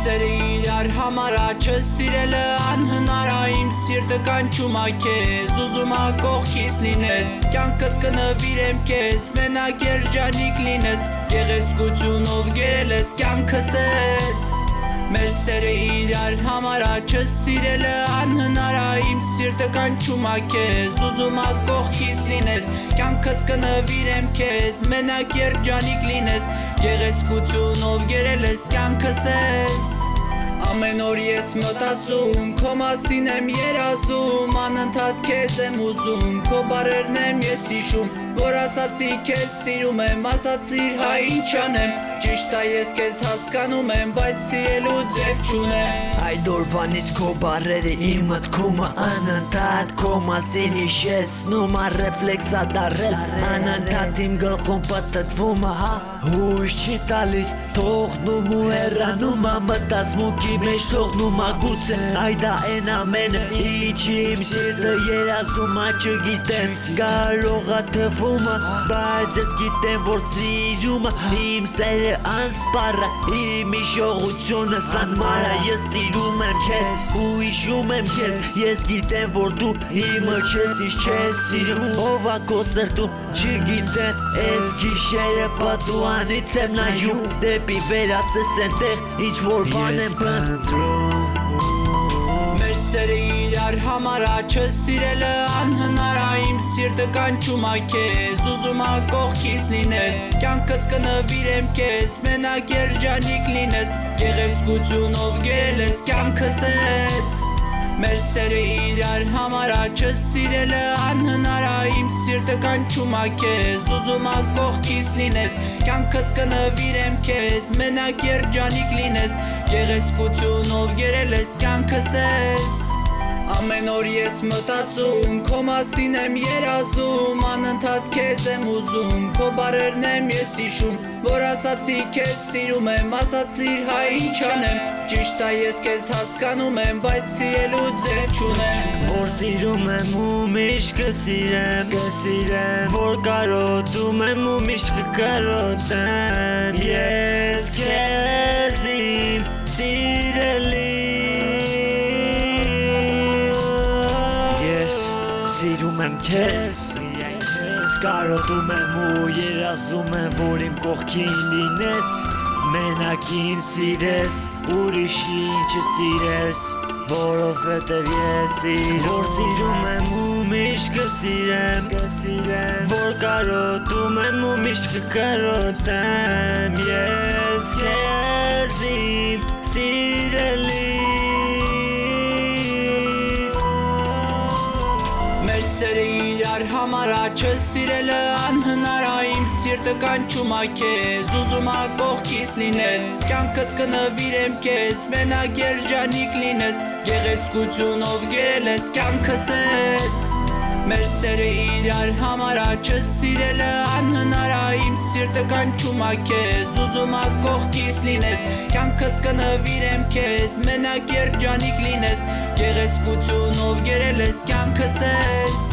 սերը իրար համար աչս սիրելը անհնար ա իմ սիրտը կանչում ա քեզ ուզում ա կողքիս լինես կյանքս կնվիրեմ քեզ մենակ երջանիկ լինես գեղեցկությունով գերել ես կյանքս ես մեր սերը իրար համար աչս սիրելը անհնար ա իմ սիրտը կանչում ա քեզ ուզում ա կողքիս լինես կյանքս կնվիրեմ քեզ մենակ երջանիկ լինես գեղեցկությունով գերել ես կյանքս ես Ամեն օր ես մտածում, քո մասին եմ երազում Անընդհատ քեզ եմ ուզում, քո բառերն եմ ես հիշում Որ ասացի քեզ սիրում եմ, ասացիր հա ինչ անեմ Ճիշտ ա ես քեզ հասկանում եմ, բայց սիրելու ձև չունեմ Այդ օրվանից քո բառերը իմ մտքումը Անընդհատ քո մասին հիշեցնում ա ռեֆլեքս ա դարել Անընդհատ իմ գլխում պտտվում ա Հույս չի տալիս, թողնում ու հեռանում ա մտածմունքի մեջ թողնում ա գուցե Այդ ա են ամենը ինչ իմ սիրտը երազում ա չգիտեմ Կարող ա թվում ա, բայց ես գիտեմ որ սիրում ա Իմ սերը անսպառ ա, իմ իշխողությունը սանմար ա Ես սիրում եմ քեզ ու հիշում եմ քեզ Ես գիտեմ որ դու իմը չես, ինչ չես սիրում Ով ա քո սրտում, չգիտեմ Ես գիշերը պատուհանից եմ նայում Դեպի վեր ասես ենտեղ, ինչ որ բան եմ փնտրում Մեր սերը իրար համար աչս սիրելը անհնար ա իմ սիրտը կանչում ա քեզ ուզում ա կողքիս լինես կյանքս կնվիրեմ քեզ մենակ երջանիկ լինես գեղեցկությունով գերել ես կյանքս ես Մեր սերը իրար համար աչս սիրելը անհնար ա իմ սիրտը կանչում ա քեզ ուզում ա կողքիս լինես կյանքս կնվիրեմ քեզ մենակ երջանիկ լինես գեղեցկությունով գերել ես կյանքս ես Ամեն օր ես մտածում, քո մասին եմ երազում Անընդհատ քեզ եմ ուզում, քո բառերն եմ ես հիշում Որ ասացի քեզ սիրում եմ, ասացիր հա ինչ անեմ Ճիշտ ա ես քեզ հասկանում եմ, բայց սիրելու ձև չունեմ Որ սիրում եմ ու միշտ կսիրեմ Որ կարոտում եմ ու միշտ կկարոտեմ Ես քեզ իմ սիրելի Սիրում եմ քեզ Կարոտում եմ ու երազում եմ որ իմ կողքին լինես Մենակ ինձ սիրես ուրիշին չսիրես Որովհետև ես Որ սիրում եմ ու միշտ կսիրեմ Որ կարոտում եմ ու միշտ կկարոտեմ Ես քեզ իմ սիրելի Մեր սերը իրար համար աչս սիրելը անհնար ա իմ սիրտը կանչում ա քեզ ուզում ա կողքիս լինես կյանքս կնվիրեմ քեզ մենակ երջանիկ լինես գեղեցկությունով գերել ես կյանքս ես Մեր սերը իրար համար աչս սիրելը անհնար ա իմ սիրտը կանչում ա քեզ ուզում ա կողքիս լինես կյանքս կնվիրեմ քեզ մենակ երջանիկ լինես գեղեցկությունով գերել ես կյանքս ես